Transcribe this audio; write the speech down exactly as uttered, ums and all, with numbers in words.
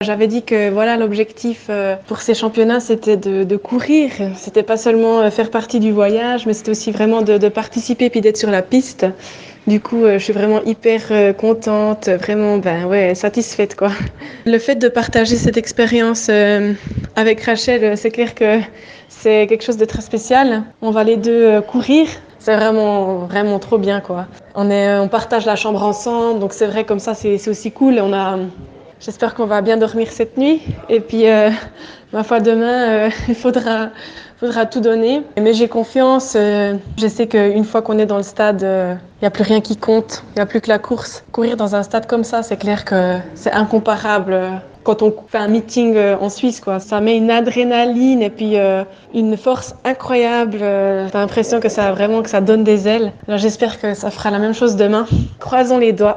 J'avais dit que voilà, l'objectif euh, pour ces championnats, c'était de, de courir. C'était pas seulement euh, faire partie du voyage, mais c'était aussi vraiment de, de participer puis d'être sur la piste. Du coup, euh, je suis vraiment hyper euh, contente, vraiment ben ouais, satisfaite quoi. Le fait de partager cette expérience euh, avec Rachel, euh, c'est clair que c'est quelque chose de très spécial. On va les deux euh, courir. C'est vraiment, vraiment trop bien quoi. On est, on partage la chambre ensemble, donc c'est vrai comme ça, c'est, c'est aussi cool. On a, j'espère qu'on va bien dormir cette nuit. Et puis, euh, ma foi, demain, euh, il faudra, faudra tout donner. Mais j'ai confiance. Euh, je sais qu'une fois qu'on est dans le stade, il euh, n'y a plus rien qui compte. Il n'y a plus que la course. Courir dans un stade comme ça, c'est clair que c'est incomparable. Quand on fait un meeting euh, en Suisse, quoi, ça met une adrénaline et puis euh, une force incroyable. Euh, t'as l'impression que ça vraiment que ça donne des ailes. Alors j'espère que ça fera la même chose demain. Croisons les doigts.